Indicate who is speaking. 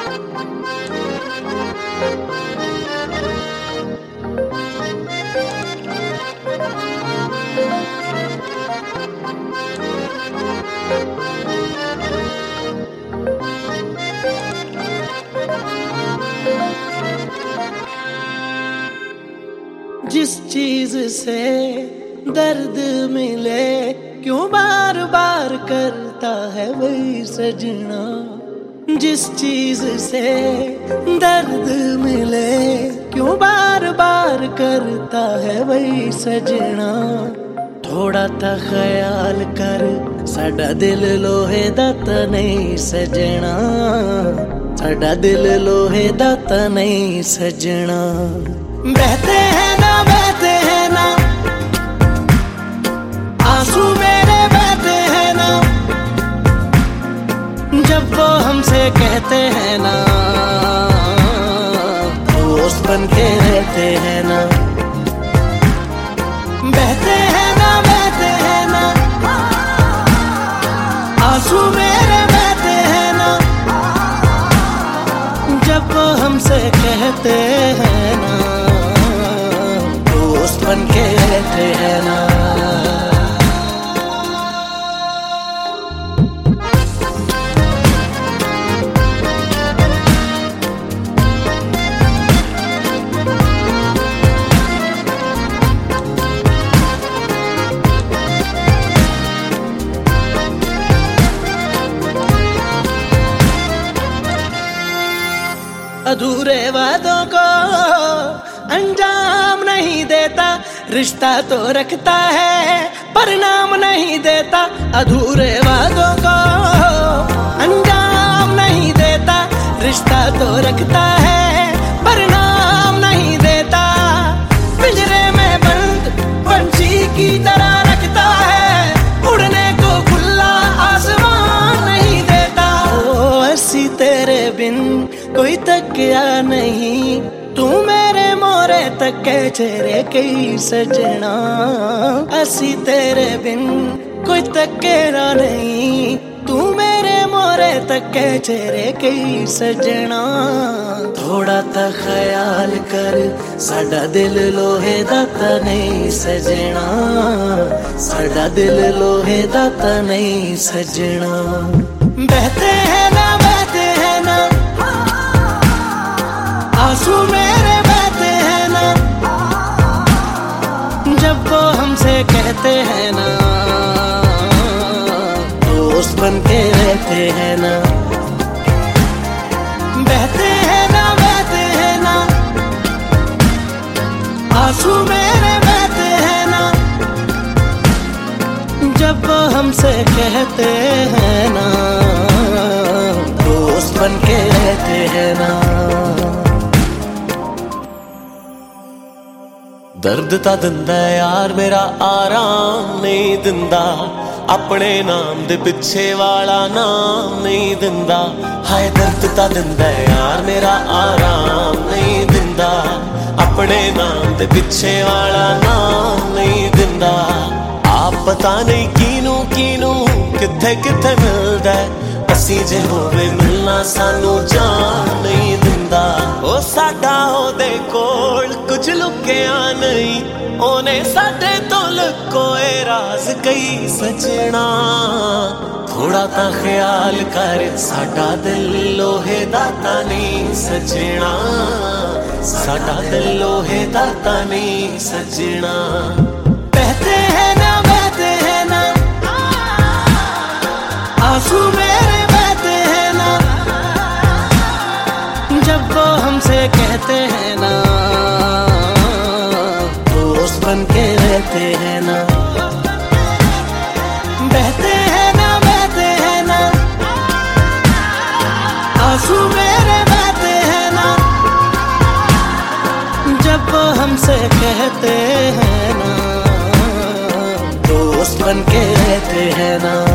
Speaker 1: जिस चीज से दर्द मिले क्यों बार बार करता है वही सजना। जिस चीज से दर्द मिले क्यों बार बार करता है वही सजना। थोड़ा ता ख्याल कर साडा दिल लोहे दा ता नहीं सजना। साडा दिल लोहे दा ता नहीं सजना। बहते हैं ना आंसू मेरे बहते हैं ना। जब वो हमसे कहते हैं ना दोस्त बन के रहते हैं ना। बहते हैं ना आंसू मेरे बहते हैं ना। जब वो हमसे कहते हैं ना दोस्त बन के रहते हैं ना। अधूरे वादों को अंजाम नहीं देता। रिश्ता तो रखता है परिणाम नहीं देता। अधूरे वादों को अंजाम नहीं देता। रिश्ता तो रखता है परिणाम नहीं देता। पिंजरे में बंद पंछी की तरह रखता है उड़ने को खुला आसमान नहीं देता। ओ ऐसी तेरे बिन कोई तकिया नहीं तू मेरे मोरे तके चेहरे कई सजना। असी तेरे बिन कोई तकेरा नहीं तू मेरे मोरे तके चेहरे कई सजना। थोड़ा ता ख्याल कर साडा दिल लोहे दा ता नहीं सजना। साडा दिल लोहे दा ता नहीं सजना। बहते हैं ना आंसू मेरे बहते हैं ना। जब वो हमसे कहते हैं ना दोस्त बन के रहते हैं ना। बहते हैं ना आंसू मेरे बहते हैं ना। जब वो हमसे कहते हैं ना दोस्त बन के रहते हैं ना।
Speaker 2: दर्द ता दिंदा यार मेरा आराम नहीं दिंदा। अपने नाम दे पिछे वाला नाम नहीं दिंदा। हाय दर्द ता दिंदा यार मेरा आराम नहीं दिंदा। अपने नाम दे पिछे वाला नाम नहीं दिंदा। आप पता नहीं कीनू किथे किथे मिलदा। असी जे होवे मिलना सानू जान नहीं दिंदा। ओ साडा ओदे कोल कुछ लुकिया नहीं ओने साडे तो लुकोए राज कई सजना। थोड़ा ता ख्याल कर साडा दिल लोहे दा ता नहीं सजना। साडा दिल लोहे दा ता नहीं सजना।
Speaker 1: बहते हैं ना आंसू मेरे बहते हैं ना। जब वो हमसे कहते हैं ना दोस्त बन के रहते हैं ना। बहते हैं ना आंसू मेरे बहते हैं ना। जब वो हमसे कहते हैं ना दोस्त बन के रहते हैं ना।